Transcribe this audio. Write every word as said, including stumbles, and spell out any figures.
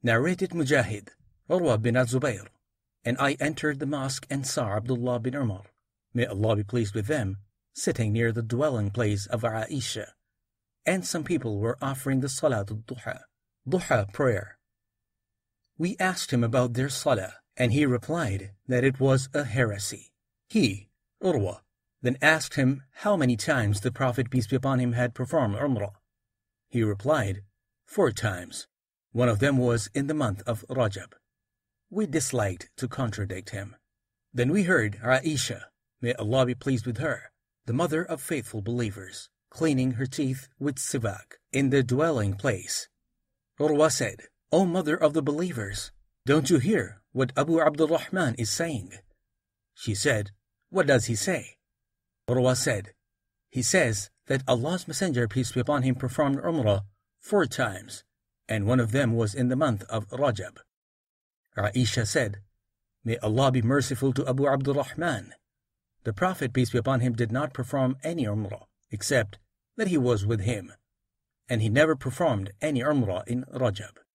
Narrated Mujahid, Urwa bin al-Zubayr, and I entered the mosque and saw Abdullah bin Umar, may Allah be pleased with them, sitting near the dwelling place of Aisha, and some people were offering the Salat al-Duha, Duha prayer. We asked him about their Salah, and he replied that it was a heresy. He, Urwa, then asked him how many times the Prophet, peace be upon him, had performed Umrah. He replied, four times. One of them was in the month of Rajab. We disliked to contradict him. Then we heard Aisha, may Allah be pleased with her, the mother of faithful believers, cleaning her teeth with sivak in the dwelling place. Urwa said, O mother of the believers, don't you hear what Abu Abdurrahman is saying? She said, what does he say? Urwa said, he says that Allah's Messenger, peace be upon him, performed Umrah four times, and one of them was in the month of Rajab. Aisha said, may Allah be merciful to Abu Abdurrahman. The Prophet, peace be upon him, did not perform any Umrah, except that he was with him, and he never performed any Umrah in Rajab.